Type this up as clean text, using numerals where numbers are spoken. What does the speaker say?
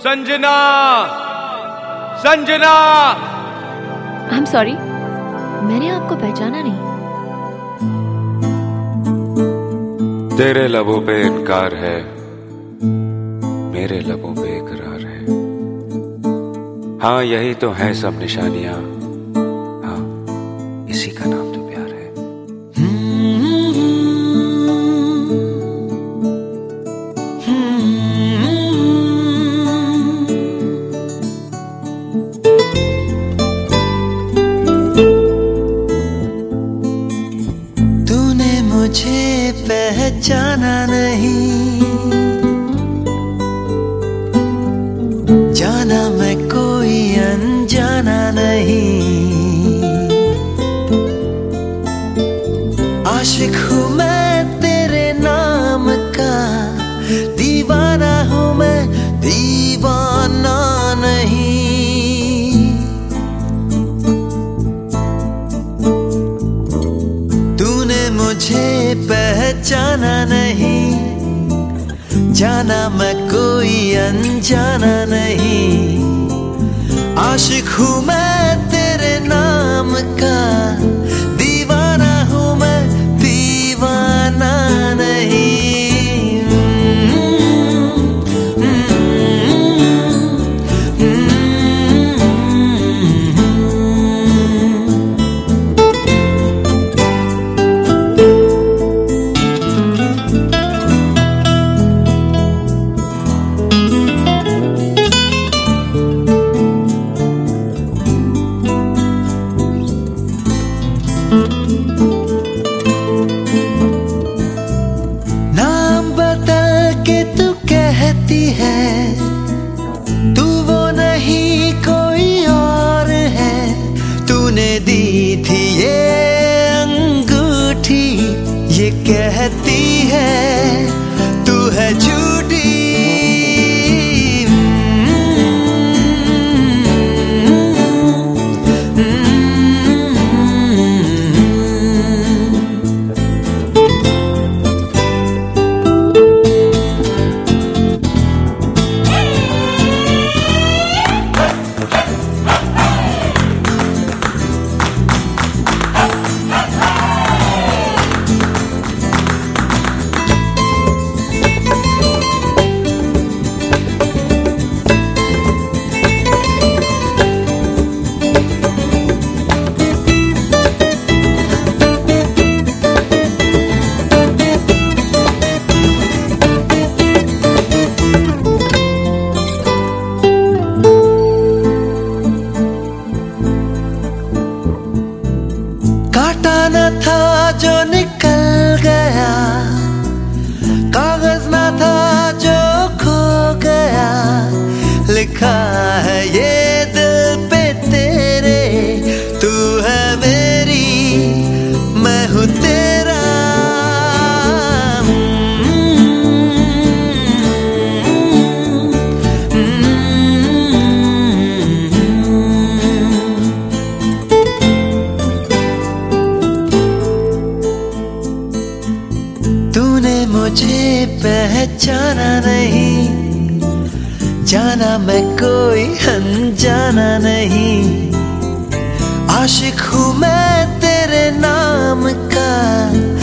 Sanjana, Sanjana. I am sorry, मैंने आपको पहचाना नहीं। तेरे लबों पे इनकार है, मेरे लबों पे इकरार है। हाँ यही तो है सब निशानियां, हाँ इसी का नाम तो प्यार है। तूने मुझे पहचाना नहीं, जाना मैं कोई अनजाना नहीं। आशिक हूँ मैं तेरे नाम का, दीवाना हूँ मैं दीवाना नहीं। तूने मुझे पहचाना नहीं, जाना मैं कोई अनजाना नहीं। आशिक हूँ मैं तेरे नाम का, दीवाना हूँ मैं दीवाना नहीं। नाम बदल के तू कहती है, तू वो नहीं कोई और है। तूने दी थी ये अंगूठी, ये कहती है तू है झूठी। काटा न था जो निकल गया, कागज न था जो खो गया। लिखा है ये दिल पे तेरे, तू है मेरी मैं हूँ तेरा। तूने मुझे पहचाना नहीं, जाना मैं कोई अनजाना नहीं। आशिक हूँ मैं तेरे नाम का,